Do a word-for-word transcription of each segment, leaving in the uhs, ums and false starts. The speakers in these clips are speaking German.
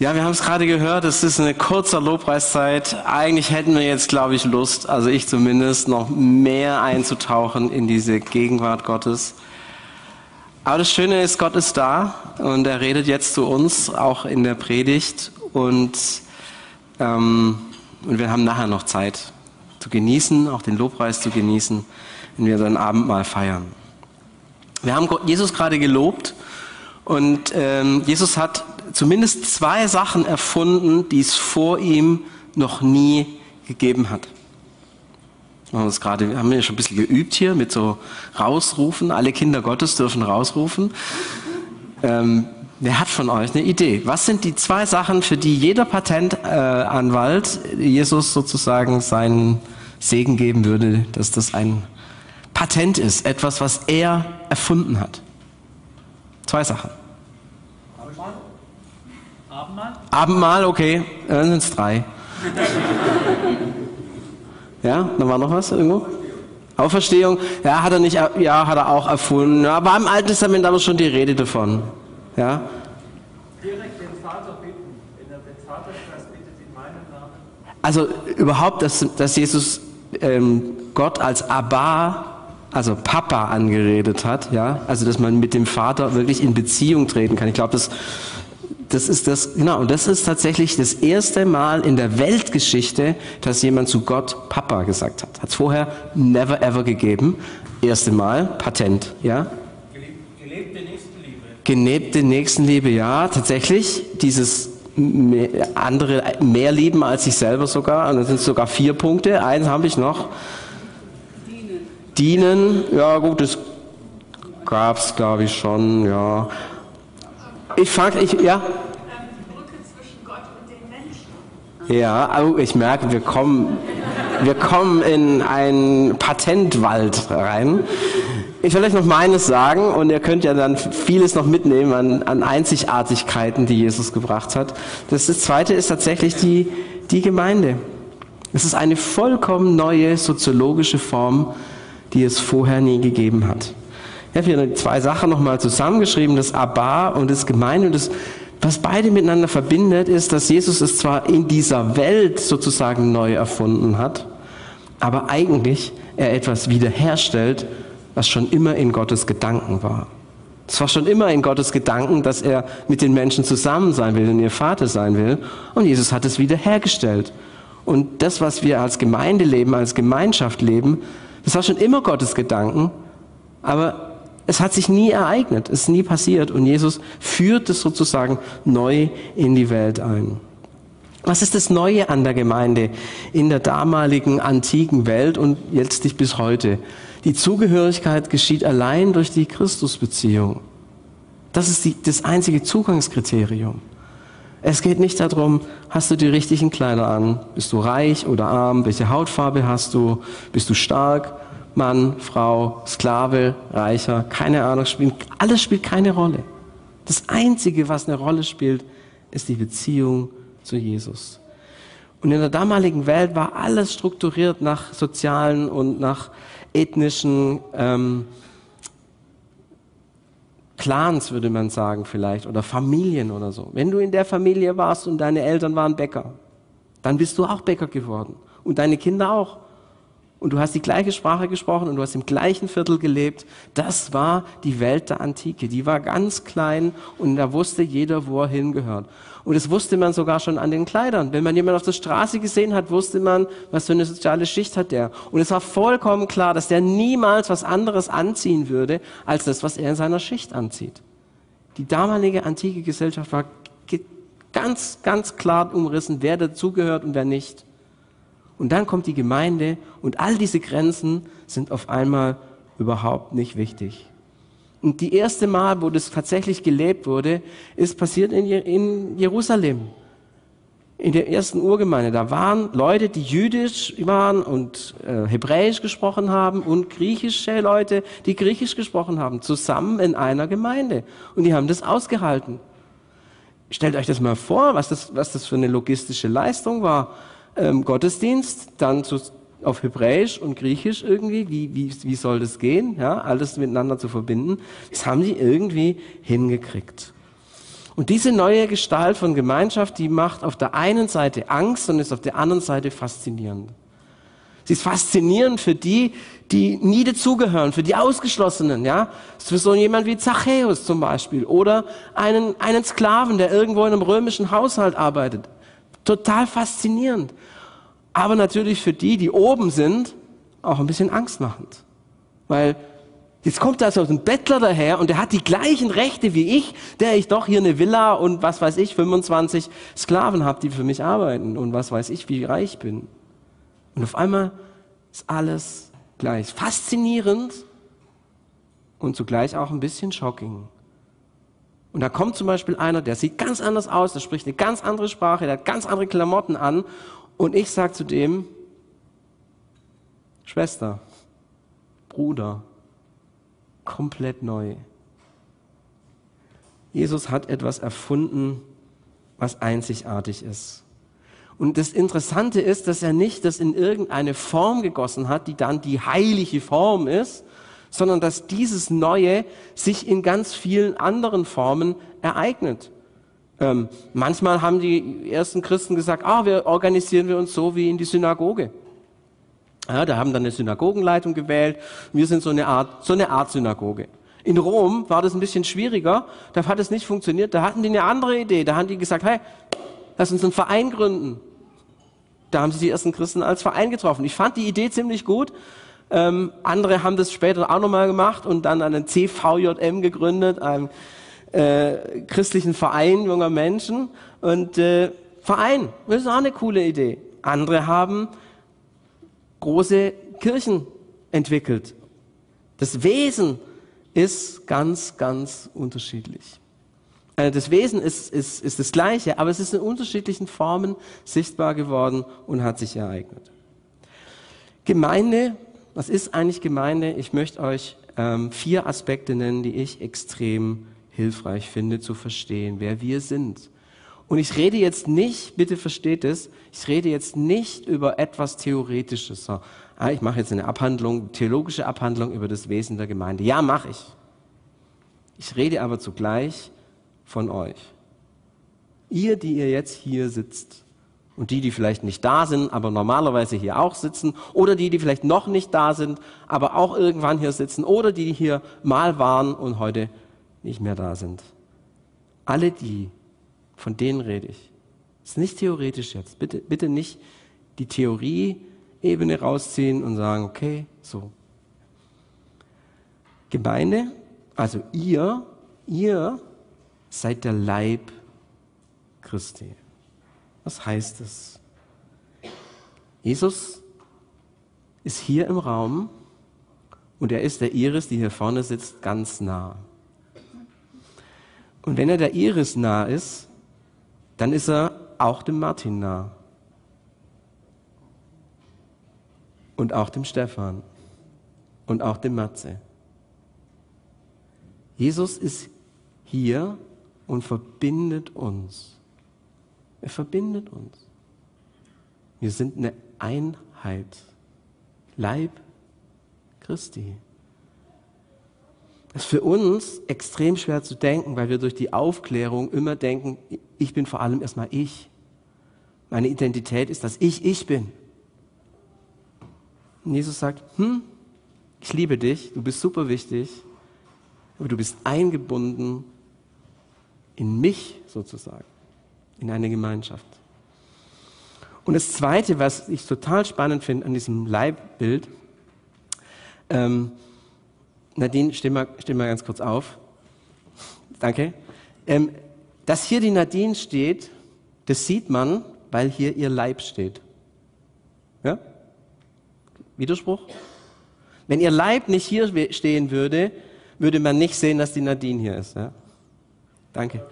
Ja, wir haben es gerade gehört, es ist eine kurze Lobpreiszeit. Eigentlich hätten wir jetzt, glaube ich, Lust, also ich zumindest, noch mehr einzutauchen in diese Gegenwart Gottes. Aber das Schöne ist, Gott ist da und er redet jetzt zu uns, auch in der Predigt. Und, ähm, und wir haben nachher noch Zeit zu genießen, auch den Lobpreis zu genießen, wenn wir sein Abendmahl feiern. Wir haben Jesus gerade gelobt und ähm, Jesus hat zumindest zwei Sachen erfunden, die es vor ihm noch nie gegeben hat. Wir haben uns gerade, haben wir schon ein bisschen geübt hier mit so Rausrufen. Alle Kinder Gottes dürfen rausrufen. Ähm, wer hat von euch eine Idee? Was sind die zwei Sachen, für die jeder Patentanwalt äh, Jesus sozusagen seinen Segen geben würde, dass das ein Patent ist, etwas, was er erfunden hat? Zwei Sachen. Abendmahl? Abendmahl, okay, dann sind es drei. Ja, dann war noch was irgendwo? Auferstehung, ja, hat er nicht, ja, hat er auch erfunden. Ja, aber im Alten Testament aber schon die Rede davon. Ja. Direkt den Vater bitten, wenn er den Vater das bittet in meinem Namen. Also überhaupt, dass, dass Jesus ähm, Gott als Abba, also Papa angeredet hat, ja, also dass man mit dem Vater wirklich in Beziehung treten kann. Ich glaube, das Das ist das, genau, und das ist tatsächlich das erste Mal in der Weltgeschichte, dass jemand zu Gott Papa gesagt hat. Hat es vorher never ever gegeben. Erste Mal, Patent, ja? Gelebte Nächstenliebe. Gelebte Nächstenliebe, ja, tatsächlich. Dieses mehr, andere mehr lieben als sich selber sogar. Und das sind sogar vier Punkte. Eins habe ich noch. Dienen. Dienen, ja gut, das gab es, glaube ich, schon, ja. Ich frage, ich, ja? Die Brücke zwischen Gott und den Menschen. Ja, oh, ich merke, wir kommen, wir kommen in einen Patentwald rein. Ich will euch noch meines sagen und ihr könnt ja dann vieles noch mitnehmen an, an Einzigartigkeiten, die Jesus gebracht hat. Das, das zweite ist tatsächlich die, die Gemeinde. Es ist eine vollkommen neue soziologische Form, die es vorher nie gegeben hat. Ich habe hier zwei Sachen nochmal zusammengeschrieben, das Abba und das Gemeinde. Und das, was beide miteinander verbindet, ist, dass Jesus es zwar in dieser Welt sozusagen neu erfunden hat, aber eigentlich er etwas wiederherstellt, was schon immer in Gottes Gedanken war. Es war schon immer in Gottes Gedanken, dass er mit den Menschen zusammen sein will und ihr Vater sein will. Und Jesus hat es wiederhergestellt. Und das, was wir als Gemeinde leben, als Gemeinschaft leben, das war schon immer Gottes Gedanken, aber es hat sich nie ereignet, es ist nie passiert und Jesus führt es sozusagen neu in die Welt ein. Was ist das Neue an der Gemeinde in der damaligen antiken Welt und letztlich bis heute? Die Zugehörigkeit geschieht allein durch die Christusbeziehung. Das ist die, das einzige Zugangskriterium. Es geht nicht darum, hast du die richtigen Kleider an? Bist du reich oder arm? Welche Hautfarbe hast du? Bist du stark? Mann, Frau, Sklave, Reicher, keine Ahnung, spielt, alles spielt keine Rolle. Das Einzige, was eine Rolle spielt, ist die Beziehung zu Jesus. Und in der damaligen Welt war alles strukturiert nach sozialen und nach ethnischen ähm, Clans, würde man sagen vielleicht, oder Familien oder so. Wenn du in der Familie warst und deine Eltern waren Bäcker, dann bist du auch Bäcker geworden und deine Kinder auch. Und du hast die gleiche Sprache gesprochen und du hast im gleichen Viertel gelebt. Das war die Welt der Antike. Die war ganz klein und da wusste jeder, wo er hingehört. Und das wusste man sogar schon an den Kleidern. Wenn man jemanden auf der Straße gesehen hat, wusste man, was für eine soziale Schicht hat der. Und es war vollkommen klar, dass der niemals was anderes anziehen würde, als das, was er in seiner Schicht anzieht. Die damalige antike Gesellschaft war ganz, ganz klar umrissen, wer dazugehört und wer nicht. Und dann kommt die Gemeinde und all diese Grenzen sind auf einmal überhaupt nicht wichtig. Und die erste Mal, wo das tatsächlich gelebt wurde, ist passiert in, Je- in Jerusalem. In der ersten Urgemeinde. Da waren Leute, die jüdisch waren und äh, hebräisch gesprochen haben und griechische Leute, die griechisch gesprochen haben, zusammen in einer Gemeinde. Und die haben das ausgehalten. Stellt euch das mal vor, was das, was das für eine logistische Leistung war. Ähm, Gottesdienst, dann zu, auf Hebräisch und Griechisch irgendwie, wie, wie, wie soll das gehen, ja, alles miteinander zu verbinden, das haben die irgendwie hingekriegt. Und diese neue Gestalt von Gemeinschaft, die macht auf der einen Seite Angst und ist auf der anderen Seite faszinierend. Sie ist faszinierend für die, die nie dazugehören, für die Ausgeschlossenen, ja. Für so jemand wie Zachäus zum Beispiel oder einen, einen Sklaven, der irgendwo in einem römischen Haushalt arbeitet. Total faszinierend. Aber natürlich für die, die oben sind, auch ein bisschen angstmachend. Weil jetzt kommt da so ein Bettler daher und der hat die gleichen Rechte wie ich, der ich doch hier eine Villa und was weiß ich, fünfundzwanzig Sklaven habe, die für mich arbeiten und was weiß ich, wie reich bin. Und auf einmal ist alles gleich. Faszinierend und zugleich auch ein bisschen shocking. Und da kommt zum Beispiel einer, der sieht ganz anders aus, der spricht eine ganz andere Sprache, der hat ganz andere Klamotten an und ich sage zu dem, Schwester, Bruder, komplett neu. Jesus hat etwas erfunden, was einzigartig ist. Und das Interessante ist, dass er nicht das in irgendeine Form gegossen hat, die dann die heilige Form ist, sondern dass dieses Neue sich in ganz vielen anderen Formen ereignet. Ähm, manchmal haben die ersten Christen gesagt, ah, wir organisieren wir uns so wie in die Synagoge. Ja, da haben dann eine Synagogenleitung gewählt. Wir sind so eine Art, so eine Art Synagoge. In Rom war das ein bisschen schwieriger. Da hat es nicht funktioniert. Da hatten die eine andere Idee. Da haben die gesagt, hey, lass uns einen Verein gründen. Da haben sich die ersten Christen als Verein getroffen. Ich fand die Idee ziemlich gut. Ähm, andere haben das später auch nochmal gemacht und dann einen C V J M gegründet, einen äh, christlichen Verein junger Menschen. Und äh, Verein, das ist auch eine coole Idee. Andere haben große Kirchen entwickelt. Das Wesen ist ganz, ganz unterschiedlich. Das Wesen ist, ist, ist das Gleiche, aber es ist in unterschiedlichen Formen sichtbar geworden und hat sich ereignet. Gemeinde, was ist eigentlich Gemeinde? Ich möchte euch ähm, vier Aspekte nennen, die ich extrem hilfreich finde zu verstehen, wer wir sind. Und ich rede jetzt nicht, bitte versteht es, ich rede jetzt nicht über etwas Theoretisches. So, ah, ich mache jetzt eine Abhandlung, theologische Abhandlung über das Wesen der Gemeinde. Ja, mache ich. Ich rede aber zugleich von euch. Ihr, die ihr jetzt hier sitzt und die, die vielleicht nicht da sind, aber normalerweise hier auch sitzen oder die, die vielleicht noch nicht da sind, aber auch irgendwann hier sitzen oder die, die hier mal waren und heute nicht mehr da sind. Alle die, von denen rede ich. Das ist nicht theoretisch jetzt. Bitte, bitte nicht die Theorie-Ebene rausziehen und sagen, okay, so. Gemeinde, also ihr, ihr seid der Leib Christi. Was heißt das? Jesus ist hier im Raum und er ist der Iris, die hier vorne sitzt, ganz nah. Und wenn er der Iris nah ist, dann ist er auch dem Martin nah. Und auch dem Stefan. Und auch dem Matze. Jesus ist hier und verbindet uns. Er verbindet uns. Wir sind eine Einheit. Leib Christi. Das ist für uns extrem schwer zu denken, weil wir durch die Aufklärung immer denken, ich bin vor allem erstmal ich. Meine Identität ist, dass ich ich bin. Und Jesus sagt, hm, ich liebe dich, du bist super wichtig, aber du bist eingebunden in mich sozusagen, in eine Gemeinschaft. Und das Zweite, was ich total spannend finde an diesem Leibbild, ähm, Nadine, steh mal, steh mal ganz kurz auf. Danke. Ähm, dass hier die Nadine steht, das sieht man, weil hier ihr Leib steht. Ja? Widerspruch? Wenn ihr Leib nicht hier stehen würde, würde man nicht sehen, dass die Nadine hier ist. Ja? Danke.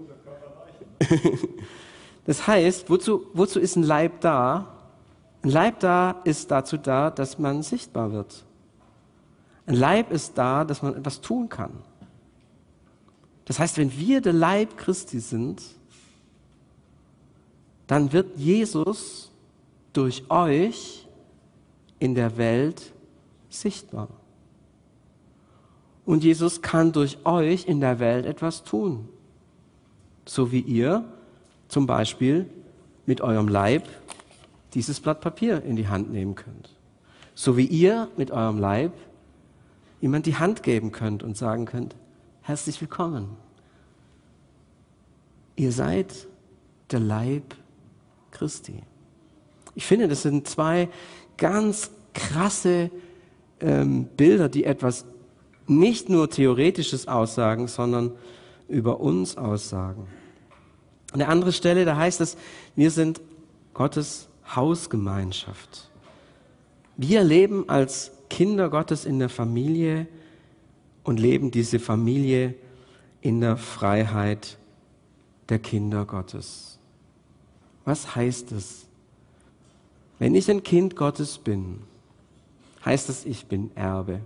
Das heißt, wozu, wozu ist ein Leib da? Ein Leib da ist dazu da, dass man sichtbar wird. Ein Leib ist da, dass man etwas tun kann. Das heißt, wenn wir der Leib Christi sind, dann wird Jesus durch euch in der Welt sichtbar. Und Jesus kann durch euch in der Welt etwas tun. So wie ihr zum Beispiel mit eurem Leib dieses Blatt Papier in die Hand nehmen könnt. So wie ihr mit eurem Leib jemand die Hand geben könnt und sagen könnt, herzlich willkommen. Ihr seid der Leib Christi. Ich finde, das sind zwei ganz krasse ähm, Bilder, die etwas nicht nur Theoretisches aussagen, sondern über uns aussagen. An der anderen Stelle, da heißt es, wir sind Gottes Hausgemeinschaft. Wir leben als Kinder Gottes in der Familie und leben diese Familie in der Freiheit der Kinder Gottes. Was heißt es? Wenn ich ein Kind Gottes bin, heißt es, ich bin Erbe.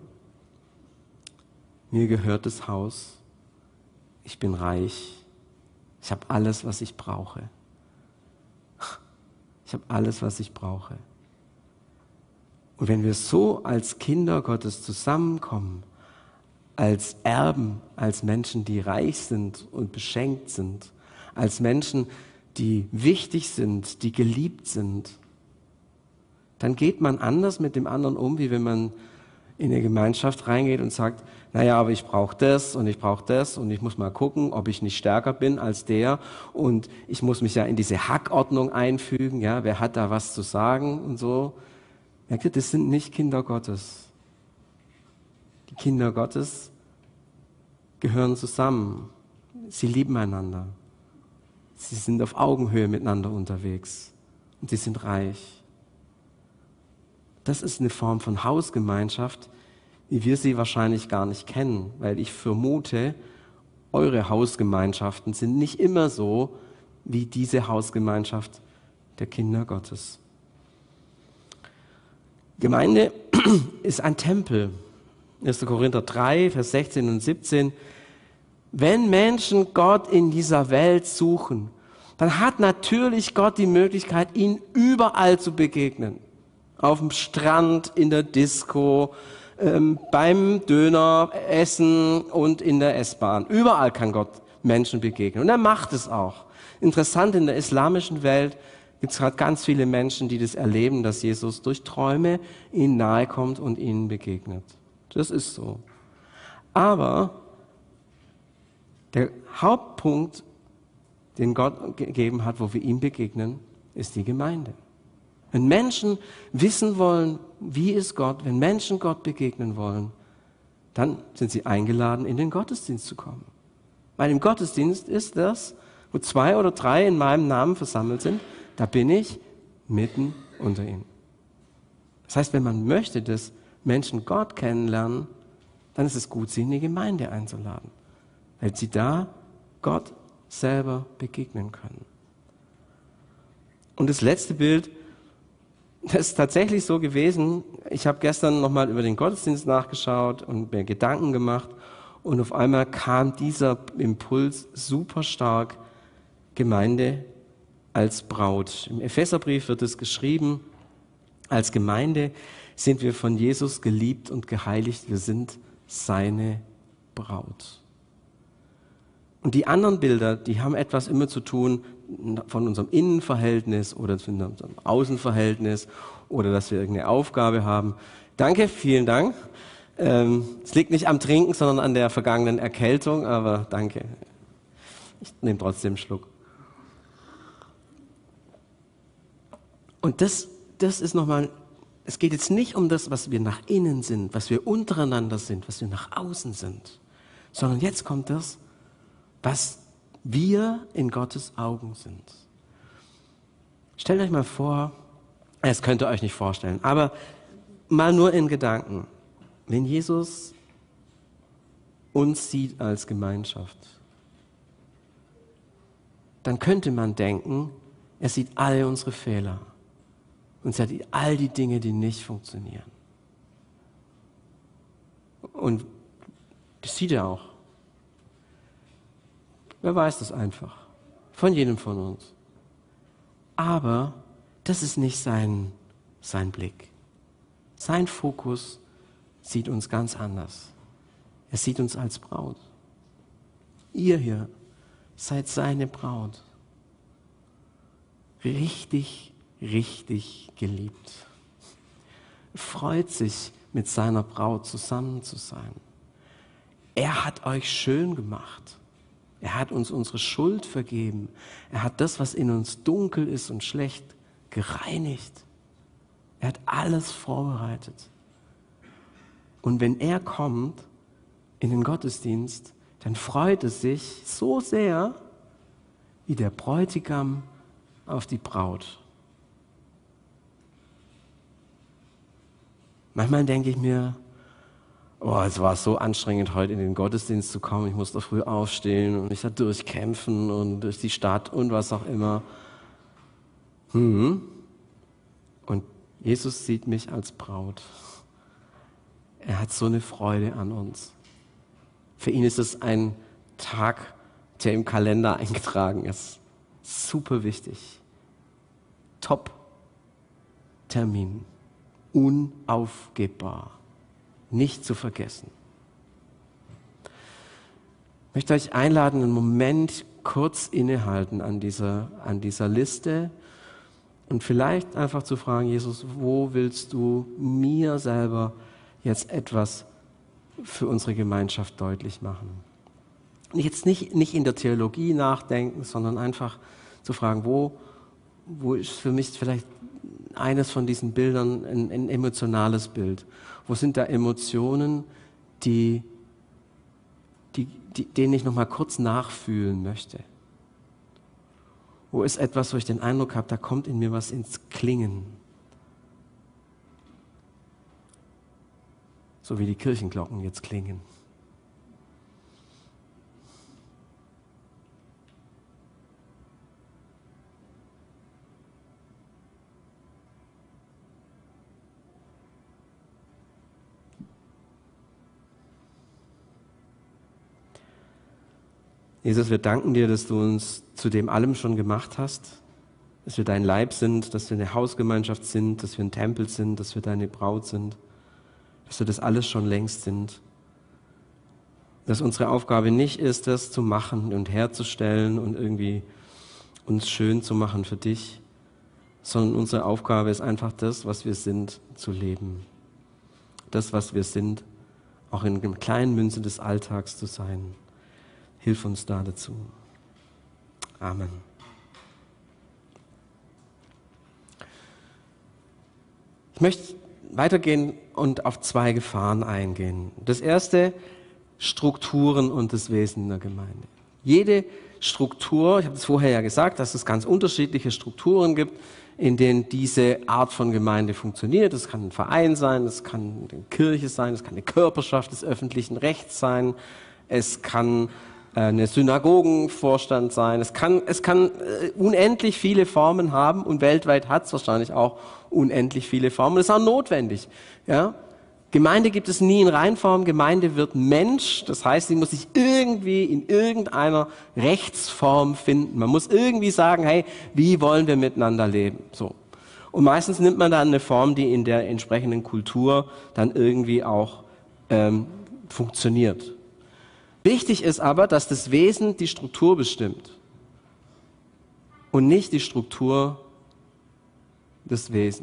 Mir gehört das Haus. Ich bin reich. Ich habe alles, was ich brauche. Ich habe alles, was ich brauche. Und wenn wir so als Kinder Gottes zusammenkommen, als Erben, als Menschen, die reich sind und beschenkt sind, als Menschen, die wichtig sind, die geliebt sind, dann geht man anders mit dem anderen um, wie wenn man in eine Gemeinschaft reingeht und sagt, naja, aber ich brauche das und ich brauche das und ich muss mal gucken, ob ich nicht stärker bin als der und ich muss mich ja in diese Hackordnung einfügen, ja, wer hat da was zu sagen und so. Merkt ihr, das sind nicht Kinder Gottes. Die Kinder Gottes gehören zusammen. Sie lieben einander. Sie sind auf Augenhöhe miteinander unterwegs und sie sind reich. Das ist eine Form von Hausgemeinschaft, wie wir sie wahrscheinlich gar nicht kennen, weil ich vermute, eure Hausgemeinschaften sind nicht immer so wie diese Hausgemeinschaft der Kinder Gottes. Gemeinde ist ein Tempel. erster Korinther drei, Vers sechzehn und siebzehn. Wenn Menschen Gott in dieser Welt suchen, dann hat natürlich Gott die Möglichkeit, ihnen überall zu begegnen. Auf dem Strand, in der Disco, ähm, beim Döneressen und in der S-Bahn. Überall kann Gott Menschen begegnen. Und er macht es auch. Interessant, in der islamischen Welt gibt es gerade ganz viele Menschen, die das erleben, dass Jesus durch Träume ihnen nahe kommt und ihnen begegnet. Das ist so. Aber der Hauptpunkt, den Gott gegeben hat, wo wir ihm begegnen, ist die Gemeinde. Wenn Menschen wissen wollen, wie ist Gott, wenn Menschen Gott begegnen wollen, dann sind sie eingeladen, in den Gottesdienst zu kommen. Weil im Gottesdienst ist das, wo zwei oder drei in meinem Namen versammelt sind, da bin ich mitten unter ihnen. Das heißt, wenn man möchte, dass Menschen Gott kennenlernen, dann ist es gut, sie in die Gemeinde einzuladen, weil sie da Gott selber begegnen können. Und das letzte Bild, das ist tatsächlich so gewesen. Ich habe gestern nochmal über den Gottesdienst nachgeschaut und mir Gedanken gemacht und auf einmal kam dieser Impuls super stark, Gemeinde als Braut. Im Epheserbrief wird es geschrieben, als Gemeinde sind wir von Jesus geliebt und geheiligt, wir sind seine Braut. Und die anderen Bilder, die haben etwas immer zu tun von unserem Innenverhältnis oder von unserem Außenverhältnis oder dass wir irgendeine Aufgabe haben. Danke, vielen Dank. Ähm, es liegt nicht am Trinken, sondern an der vergangenen Erkältung, aber danke. Ich nehme trotzdem einen Schluck. Und das, das ist nochmal, es geht jetzt nicht um das, was wir nach innen sind, was wir untereinander sind, was wir nach außen sind, sondern jetzt kommt das, was wir in Gottes Augen sind. Stellt euch mal vor, das könnt ihr euch nicht vorstellen, aber mal nur in Gedanken, wenn Jesus uns sieht als Gemeinschaft, dann könnte man denken, er sieht all unsere Fehler und er sieht all die Dinge, die nicht funktionieren. Und das sieht er auch. Wer weiß das einfach? Von jedem von uns. Aber das ist nicht sein, sein Blick. Sein Fokus sieht uns ganz anders. Er sieht uns als Braut. Ihr hier seid seine Braut. Richtig, richtig geliebt. Freut sich, mit seiner Braut zusammen zu sein. Er hat euch schön gemacht. Er hat uns unsere Schuld vergeben. Er hat das, was in uns dunkel ist und schlecht, gereinigt. Er hat alles vorbereitet. Und wenn er kommt in den Gottesdienst, dann freut es sich so sehr, wie der Bräutigam auf die Braut. Manchmal denke ich mir, oh, es war so anstrengend, heute in den Gottesdienst zu kommen. Ich musste früh aufstehen und mich da durchkämpfen und durch die Stadt und was auch immer. Hm. Und Jesus sieht mich als Braut. Er hat so eine Freude an uns. Für ihn ist es ein Tag, der im Kalender eingetragen ist. Super wichtig. Top-Termin. Unaufgebbar. Nicht zu vergessen. Ich möchte euch einladen, einen Moment kurz innehalten an dieser, an dieser Liste und vielleicht einfach zu fragen, Jesus, wo willst du mir selber jetzt etwas für unsere Gemeinschaft deutlich machen? Und jetzt nicht, nicht in der Theologie nachdenken, sondern einfach zu fragen, wo, wo ist für mich vielleicht eines von diesen Bildern ein, ein emotionales Bild? Wo sind da Emotionen, die, die, die, denen ich noch mal kurz nachfühlen möchte? Wo ist etwas, wo ich den Eindruck habe, da kommt in mir was ins Klingen? So wie die Kirchenglocken jetzt klingen. Jesus, wir danken dir, dass du uns zu dem allem schon gemacht hast, dass wir dein Leib sind, dass wir eine Hausgemeinschaft sind, dass wir ein Tempel sind, dass wir deine Braut sind, dass wir das alles schon längst sind. Dass unsere Aufgabe nicht ist, das zu machen und herzustellen und irgendwie uns schön zu machen für dich, sondern unsere Aufgabe ist einfach das, was wir sind, zu leben. Das, was wir sind, auch in den kleinen Münzen des Alltags zu sein. Hilf uns da dazu. Amen. Ich möchte weitergehen und auf zwei Gefahren eingehen. Das erste, Strukturen und das Wesen der Gemeinde. Jede Struktur, ich habe es vorher ja gesagt, dass es ganz unterschiedliche Strukturen gibt, in denen diese Art von Gemeinde funktioniert. Es kann ein Verein sein, es kann eine Kirche sein, es kann eine Körperschaft des öffentlichen Rechts sein, es kann eine Synagogenvorstand sein. Es kann, es kann äh, unendlich viele Formen haben und weltweit hat es wahrscheinlich auch unendlich viele Formen. Das ist auch notwendig. Ja? Gemeinde gibt es nie in Reinform. Gemeinde wird Mensch. Das heißt, sie muss sich irgendwie in irgendeiner Rechtsform finden. Man muss irgendwie sagen, hey, wie wollen wir miteinander leben? So. Und meistens nimmt man dann eine Form, die in der entsprechenden Kultur dann irgendwie auch ähm, funktioniert. Wichtig ist aber, dass das Wesen die Struktur bestimmt und nicht die Struktur des Wesen.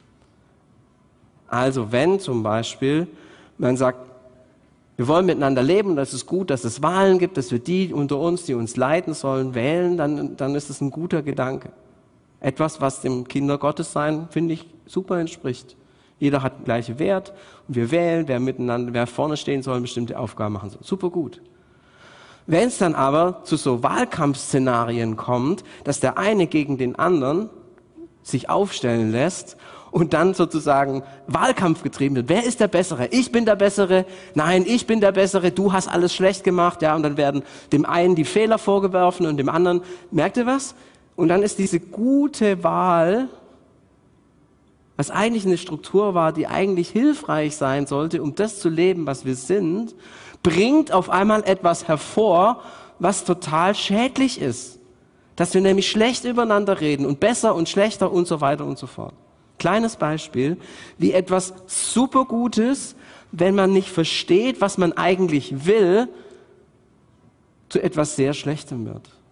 Also wenn zum Beispiel man sagt, wir wollen miteinander leben und das ist gut, dass es Wahlen gibt, dass wir die unter uns, die uns leiten sollen, wählen, dann, dann ist es ein guter Gedanke. Etwas, was dem Kindergottessein, finde ich, super entspricht. Jeder hat den gleichen Wert und wir wählen, wer miteinander, wer vorne stehen soll, bestimmte Aufgaben machen soll. Super gut. Wenn es dann aber zu so Wahlkampfszenarien kommt, dass der eine gegen den anderen sich aufstellen lässt und dann sozusagen Wahlkampf getrieben wird. Wer ist der Bessere? Ich bin der Bessere. Nein, ich bin der Bessere. Du hast alles schlecht gemacht. Ja, und dann werden dem einen die Fehler vorgeworfen und dem anderen, merkt ihr was? Und dann ist diese gute Wahl, was eigentlich eine Struktur war, die eigentlich hilfreich sein sollte, um das zu leben, was wir sind, bringt auf einmal etwas hervor, was total schädlich ist. Dass wir nämlich schlecht übereinander reden und besser und schlechter und so weiter und so fort. Kleines Beispiel, wie etwas super Gutes, wenn man nicht versteht, was man eigentlich will, zu etwas sehr Schlechtem wird.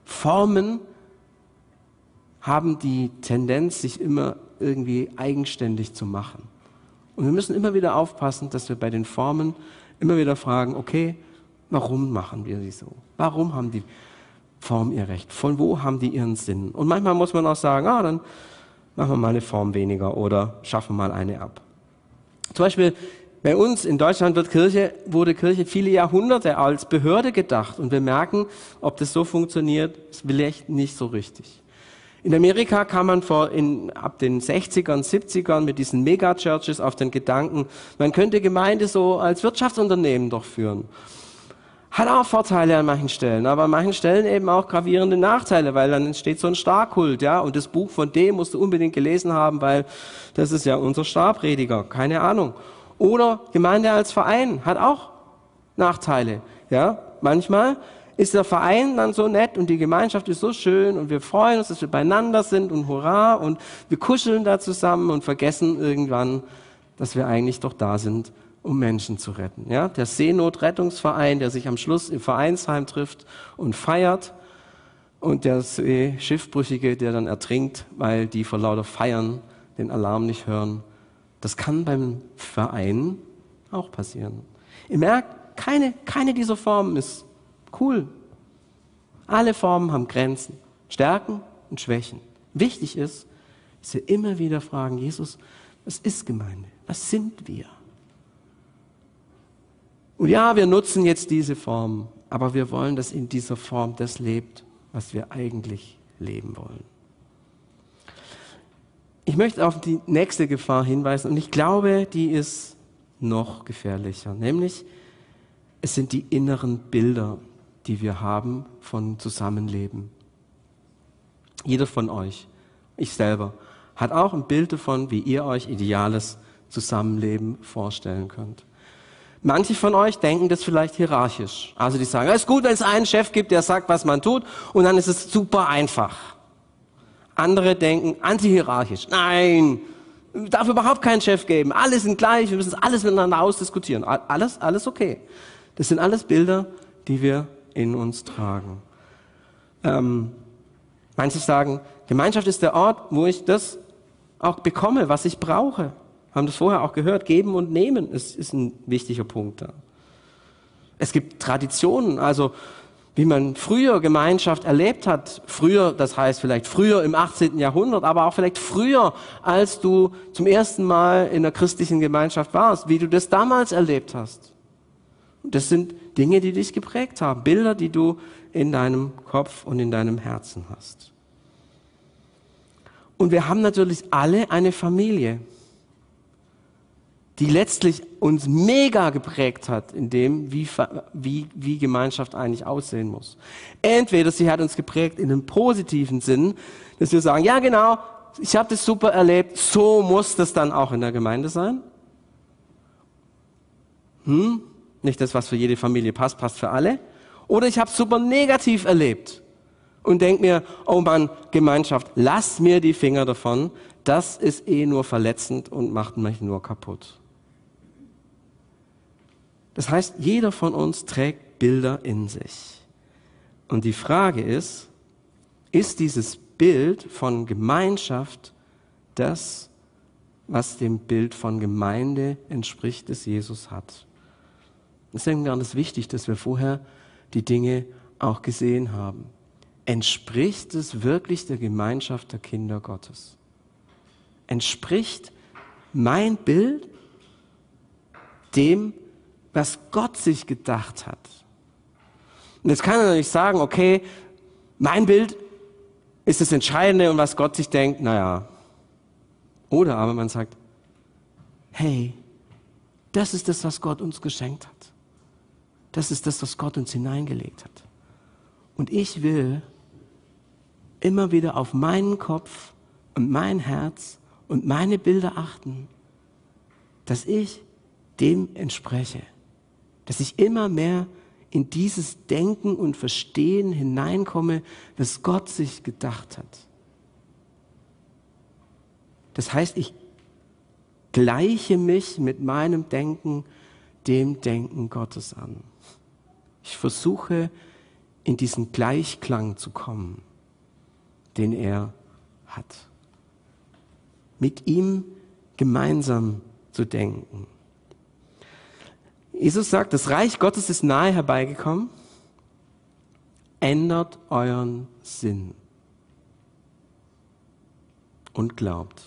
Formen haben die Tendenz, sich immer irgendwie eigenständig zu machen. Und wir müssen immer wieder aufpassen, dass wir bei den Formen immer wieder fragen, okay, warum machen wir sie so? Warum haben die Form ihr Recht? Von wo haben die ihren Sinn? Und manchmal muss man auch sagen, ah, dann machen wir mal eine Form weniger oder schaffen mal eine ab. Zum Beispiel bei uns in Deutschland wird Kirche, wurde Kirche viele Jahrhunderte als Behörde gedacht und wir merken, ob das so funktioniert, ist vielleicht nicht so richtig. In Amerika kam man vor in, ab den sechzigern, siebzigern mit diesen Megachurches auf den Gedanken, man könnte Gemeinde so als Wirtschaftsunternehmen durchführen. Hat auch Vorteile an manchen Stellen, aber an manchen Stellen eben auch gravierende Nachteile, weil dann entsteht so ein Starkult, ja, und das Buch von dem musst du unbedingt gelesen haben, weil das ist ja unser Starprediger, keine Ahnung. Oder Gemeinde als Verein hat auch Nachteile, ja. Manchmal ist der Verein dann so nett und die Gemeinschaft ist so schön und wir freuen uns, dass wir beieinander sind und hurra und wir kuscheln da zusammen und vergessen irgendwann, dass wir eigentlich doch da sind, um Menschen zu retten. Ja? Der Seenotrettungsverein, der sich am Schluss im Vereinsheim trifft und feiert und der Schiffbrüchige, der dann ertrinkt, weil die vor lauter Feiern den Alarm nicht hören. Das kann beim Verein auch passieren. Ihr merkt, keine, keine dieser Formen ist cool. Alle Formen haben Grenzen, Stärken und Schwächen. Wichtig ist, dass wir immer wieder fragen, Jesus, was ist Gemeinde? Was sind wir? Und ja, wir nutzen jetzt diese Form, aber wir wollen, dass in dieser Form das lebt, was wir eigentlich leben wollen. Ich möchte auf die nächste Gefahr hinweisen und ich glaube, die ist noch gefährlicher, nämlich es sind die inneren Bilder, die wir haben von Zusammenleben. Jeder von euch, ich selber, hat auch ein Bild davon, wie ihr euch ideales Zusammenleben vorstellen könnt. Manche von euch denken das vielleicht hierarchisch. Also die sagen, es ist gut, wenn es einen Chef gibt, der sagt, was man tut, und dann ist es super einfach. Andere denken antihierarchisch. Nein, darf überhaupt keinen Chef geben. Alle sind gleich, wir müssen alles miteinander ausdiskutieren. Alles, alles okay. Das sind alles Bilder, die wir in uns tragen. Ähm, manche sagen, Gemeinschaft ist der Ort, wo ich das auch bekomme, was ich brauche. Haben das vorher auch gehört, geben und nehmen ist, ist ein wichtiger Punkt da. Es gibt Traditionen, also wie man früher Gemeinschaft erlebt hat. Früher, das heißt vielleicht früher im achtzehnten Jahrhundert, aber auch vielleicht früher, als du zum ersten Mal in einer christlichen Gemeinschaft warst, wie du das damals erlebt hast. Das sind Dinge, die dich geprägt haben, Bilder, die du in deinem Kopf und in deinem Herzen hast. Und wir haben natürlich alle eine Familie, die letztlich uns mega geprägt hat in dem, wie, wie, wie Gemeinschaft eigentlich aussehen muss. Entweder sie hat uns geprägt in einem positiven Sinn, dass wir sagen, ja genau, ich habe das super erlebt, so muss das dann auch in der Gemeinde sein. Hm? Nicht das, was für jede Familie passt, passt für alle. Oder ich habe es super negativ erlebt und denke mir, oh Mann, Gemeinschaft, lass mir die Finger davon, das ist eh nur verletzend und macht mich nur kaputt. Das heißt, jeder von uns trägt Bilder in sich. Und die Frage ist, ist dieses Bild von Gemeinschaft das, was dem Bild von Gemeinde entspricht, das Jesus hat? Deswegen wäre es wichtig, dass wir vorher die Dinge auch gesehen haben. Entspricht es wirklich der Gemeinschaft der Kinder Gottes? Entspricht mein Bild dem, was Gott sich gedacht hat? Und jetzt kann er natürlich sagen, okay, mein Bild ist das Entscheidende und was Gott sich denkt, naja. Oder aber man sagt, hey, das ist das, was Gott uns geschenkt hat. Das ist das, was Gott uns hineingelegt hat. Und ich will immer wieder auf meinen Kopf und mein Herz und meine Bilder achten, dass ich dem entspreche. Dass ich immer mehr in dieses Denken und Verstehen hineinkomme, was Gott sich gedacht hat. Das heißt, ich gleiche mich mit meinem Denken dem Denken Gottes an. Ich versuche, in diesen Gleichklang zu kommen, den er hat. Mit ihm gemeinsam zu denken. Jesus sagt, das Reich Gottes ist nahe herbeigekommen. Ändert euren Sinn und glaubt.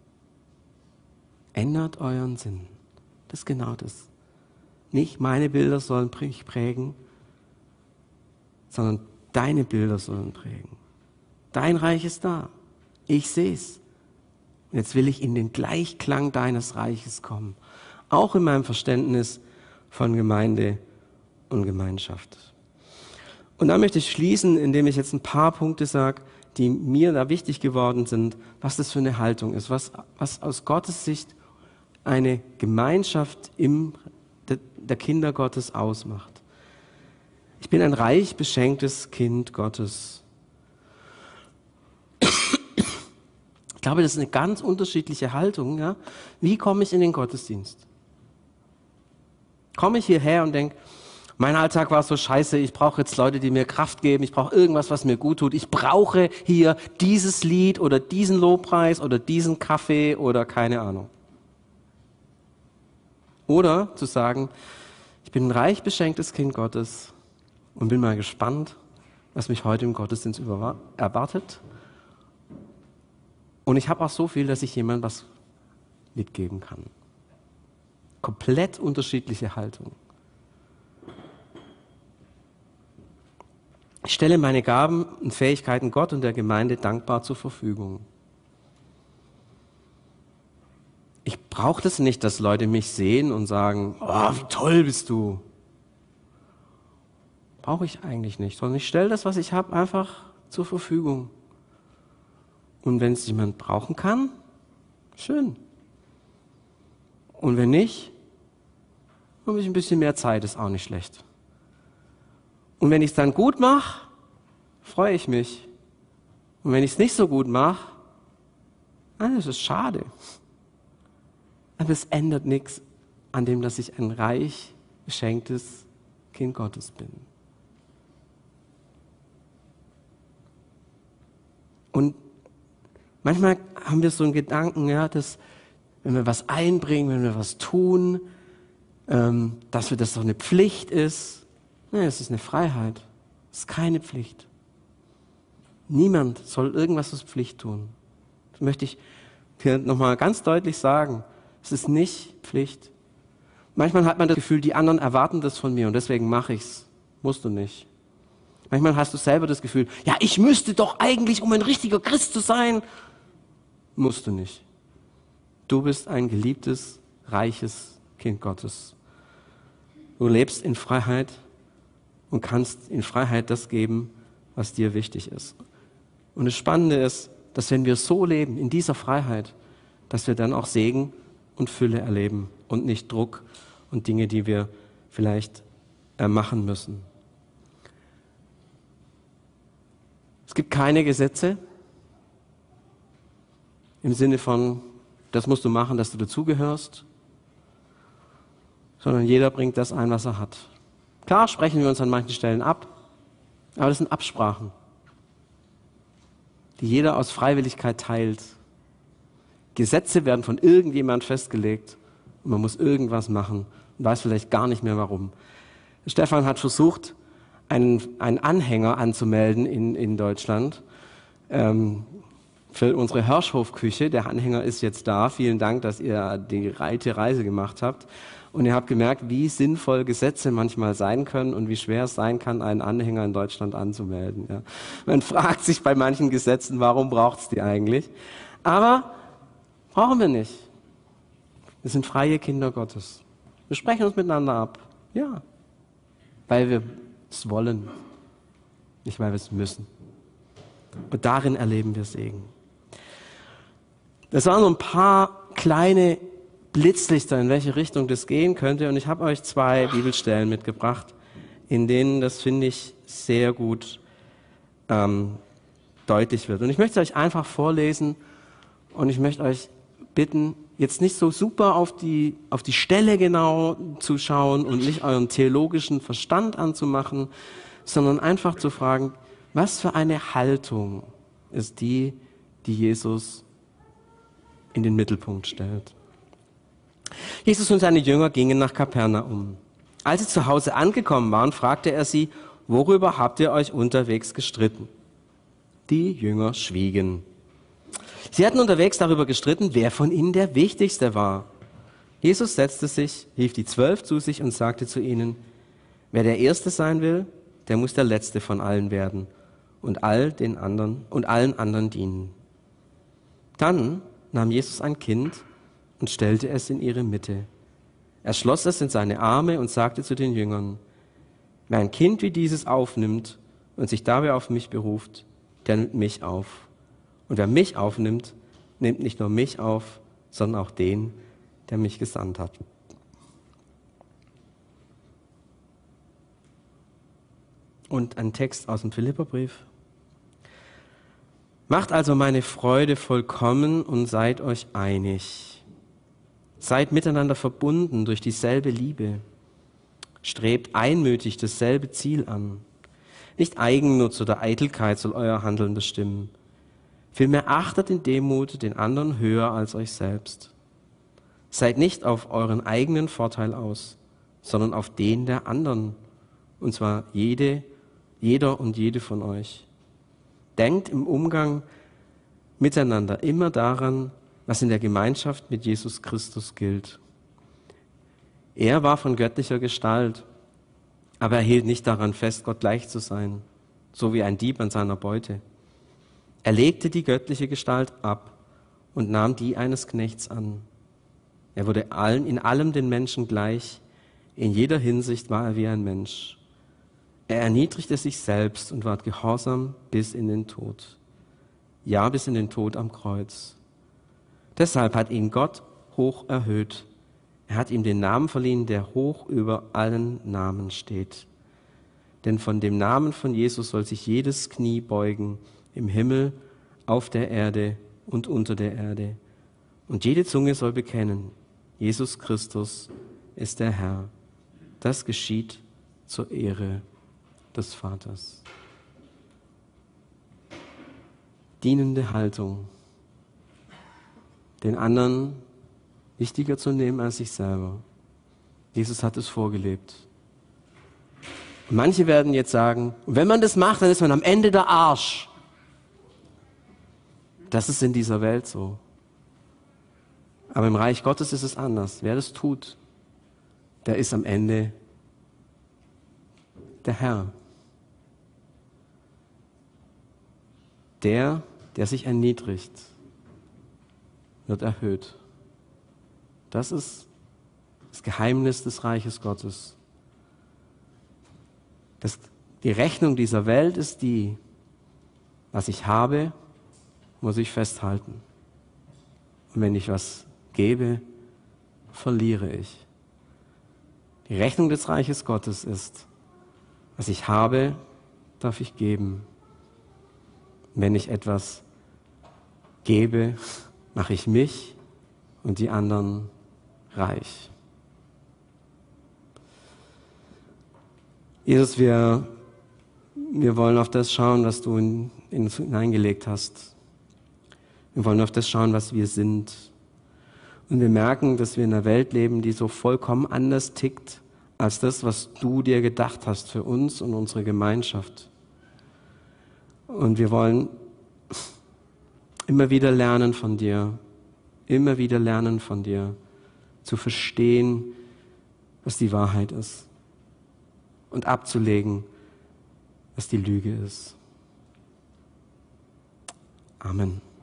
Ändert euren Sinn. Das ist genau das. Nicht meine Bilder sollen mich prägen, sondern deine Bilder sollen prägen. Dein Reich ist da. Ich sehe es. Und jetzt will ich in den Gleichklang deines Reiches kommen. Auch in meinem Verständnis von Gemeinde und Gemeinschaft. Und da möchte ich schließen, indem ich jetzt ein paar Punkte sage, die mir da wichtig geworden sind, was das für eine Haltung ist, was, was aus Gottes Sicht eine Gemeinschaft im, der, der Kinder Gottes ausmacht. Ich bin ein reich beschenktes Kind Gottes. Ich glaube, das ist eine ganz unterschiedliche Haltung. Ja? Wie komme ich in den Gottesdienst? Komme ich hierher und denke, mein Alltag war so scheiße, ich brauche jetzt Leute, die mir Kraft geben, ich brauche irgendwas, was mir gut tut. Ich brauche hier dieses Lied oder diesen Lobpreis oder diesen Kaffee oder keine Ahnung. Oder zu sagen, ich bin ein reich beschenktes Kind Gottes und bin mal gespannt, was mich heute im Gottesdienst erwartet. Und ich habe auch so viel, dass ich jemandem was mitgeben kann. Komplett unterschiedliche Haltung. Ich stelle meine Gaben und Fähigkeiten Gott und der Gemeinde dankbar zur Verfügung. Ich brauche das nicht, dass Leute mich sehen und sagen, oh, wie toll bist du. Brauche ich eigentlich nicht, sondern ich stelle das, was ich habe, einfach zur Verfügung. Und wenn es jemand brauchen kann, schön. Und wenn nicht, habe ich ein bisschen mehr Zeit, ist auch nicht schlecht. Und wenn ich es dann gut mache, freue ich mich. Und wenn ich es nicht so gut mache, dann ist es schade. Aber es ändert nichts an dem, dass ich ein reich beschenktes Kind Gottes bin. Und manchmal haben wir so einen Gedanken, ja, dass wenn wir was einbringen, wenn wir was tun, ähm, dass wir das doch eine Pflicht ist. Nein, es ist eine Freiheit. Es ist keine Pflicht. Niemand soll irgendwas als Pflicht tun. Das möchte ich hier nochmal ganz deutlich sagen. Es ist nicht Pflicht. Manchmal hat man das Gefühl, die anderen erwarten das von mir und deswegen mache ich es. Musst du nicht. Manchmal hast du selber das Gefühl, ja, ich müsste doch eigentlich, um ein richtiger Christ zu sein. Musst du nicht. Du bist ein geliebtes, reiches Kind Gottes. Du lebst in Freiheit und kannst in Freiheit das geben, was dir wichtig ist. Und das Spannende ist, dass wenn wir so leben, in dieser Freiheit, dass wir dann auch Segen und Fülle erleben und nicht Druck und Dinge, die wir vielleicht äh, machen müssen. Es gibt keine Gesetze im Sinne von, das musst du machen, dass du dazugehörst, sondern jeder bringt das ein, was er hat. Klar sprechen wir uns an manchen Stellen ab, aber das sind Absprachen, die jeder aus Freiwilligkeit teilt. Gesetze werden von irgendjemand festgelegt und man muss irgendwas machen und weiß vielleicht gar nicht mehr warum. Stefan hat versucht, einen, einen Anhänger anzumelden in, in Deutschland ähm, für unsere Hirschhofküche. Der Anhänger ist jetzt da. Vielen Dank, dass ihr die weite Reise gemacht habt. Und ihr habt gemerkt, wie sinnvoll Gesetze manchmal sein können und wie schwer es sein kann, einen Anhänger in Deutschland anzumelden. Ja. Man fragt sich bei manchen Gesetzen, warum braucht es die eigentlich? Aber brauchen wir nicht. Wir sind freie Kinder Gottes. Wir sprechen uns miteinander ab. Ja, weil wir es wollen, nicht weil wir es müssen. Und darin erleben wir Segen. Das waren so ein paar kleine Blitzlichter, in welche Richtung das gehen könnte. Und ich habe euch zwei Bibelstellen mitgebracht, in denen das, finde ich, sehr gut ähm, deutlich wird. Und ich möchte es euch einfach vorlesen und ich möchte euch bitten, jetzt nicht so super auf die, auf die Stelle genau zu schauen und nicht euren theologischen Verstand anzumachen, sondern einfach zu fragen, was für eine Haltung ist die, die Jesus in den Mittelpunkt stellt. Jesus und seine Jünger gingen nach Kapernaum. Als sie zu Hause angekommen waren, fragte er sie, worüber habt ihr euch unterwegs gestritten? Die Jünger schwiegen. Sie hatten unterwegs darüber gestritten, wer von ihnen der Wichtigste war. Jesus setzte sich, rief die Zwölf zu sich und sagte zu ihnen, wer der Erste sein will, der muss der Letzte von allen werden und all den anderen und allen anderen dienen. Dann nahm Jesus ein Kind und stellte es in ihre Mitte. Er schloss es in seine Arme und sagte zu den Jüngern, wer ein Kind wie dieses aufnimmt und sich dabei auf mich beruft, der nimmt mich auf. Und wer mich aufnimmt, nimmt nicht nur mich auf, sondern auch den, der mich gesandt hat. Und ein Text aus dem Philipperbrief. Macht also meine Freude vollkommen und seid euch einig. Seid miteinander verbunden durch dieselbe Liebe. Strebt einmütig dasselbe Ziel an. Nicht Eigennutz oder Eitelkeit soll euer Handeln bestimmen. Vielmehr achtet in Demut den anderen höher als euch selbst. Seid nicht auf euren eigenen Vorteil aus, sondern auf den der anderen, und zwar jede, jeder und jede von euch. Denkt im Umgang miteinander immer daran, was in der Gemeinschaft mit Jesus Christus gilt. Er war von göttlicher Gestalt, aber er hielt nicht daran fest, Gott gleich zu sein, so wie ein Dieb an seiner Beute. Er legte die göttliche Gestalt ab und nahm die eines Knechts an. Er wurde allen, in allem den Menschen gleich, in jeder Hinsicht war er wie ein Mensch. Er erniedrigte sich selbst und ward gehorsam bis in den Tod. Ja, bis in den Tod am Kreuz. Deshalb hat ihn Gott hoch erhöht. Er hat ihm den Namen verliehen, der hoch über allen Namen steht. Denn von dem Namen von Jesus soll sich jedes Knie beugen, im Himmel, auf der Erde und unter der Erde. Und jede Zunge soll bekennen, Jesus Christus ist der Herr. Das geschieht zur Ehre des Vaters. Dienende Haltung. Den anderen wichtiger zu nehmen als sich selber. Jesus hat es vorgelebt. Und manche werden jetzt sagen, wenn man das macht, dann ist man am Ende der Arsch. Das ist in dieser Welt so. Aber im Reich Gottes ist es anders. Wer das tut, der ist am Ende der Herr. Der, der sich erniedrigt, wird erhöht. Das ist das Geheimnis des Reiches Gottes. Das, die Rechnung dieser Welt ist die, was ich habe, muss ich festhalten. Und wenn ich was gebe, verliere ich. Die Rechnung des Reiches Gottes ist, was ich habe, darf ich geben. Wenn ich etwas gebe, mache ich mich und die anderen reich. Jesus, wir, wir wollen auf das schauen, was du in, in uns hineingelegt hast. Wir wollen auf das schauen, was wir sind. Und wir merken, dass wir in einer Welt leben, die so vollkommen anders tickt, als das, was du dir gedacht hast für uns und unsere Gemeinschaft. Und wir wollen immer wieder lernen von dir, immer wieder lernen von dir, zu verstehen, was die Wahrheit ist und abzulegen, was die Lüge ist. Amen.